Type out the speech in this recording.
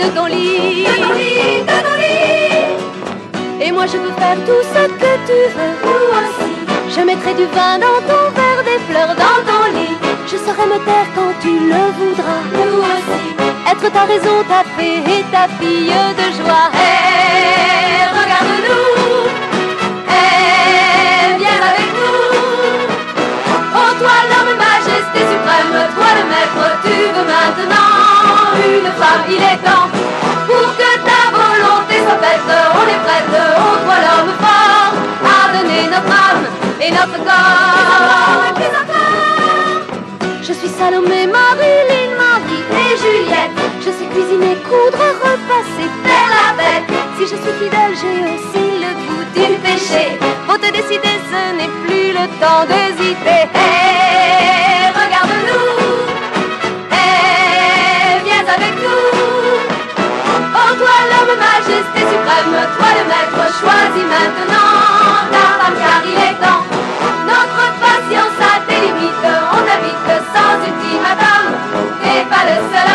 de ton lit. De ton lit, de ton lit. Et moi je peux faire tout ce que tu veux. Nous aussi. Je mettrai du vin dans ton verre, des fleurs dans ton lit. Je saurai me taire quand tu le voudras. Nous aussi. Être ta raison, ta fée et ta fille de joie. Hey, regarde-nous. Hey, viens avec nous. Oh toi l'homme, majesté suprême, toi le maître, tu veux maintenant une femme, il est temps. Pour que ta volonté soit faite, on est prête, oh toi l'homme fort, à donner notre âme et notre corps. Et puis encore. Je suis Salomé, Marilyn, Marie Et Juliette, je sais cuisiner, coudre, repasser, faire la fête. Si je suis fidèle, j'ai aussi le goût du péché. Faut te décider, ce n'est plus le temps d'hésiter. Hey, regarde-nous. Hey, viens avec nous. Oh toi l'homme, majesté suprême, toi le maître, choisis maintenant ta femme car il est temps. Notre patience a des limites, on t'invite sans ultimatum. T'es pas le seul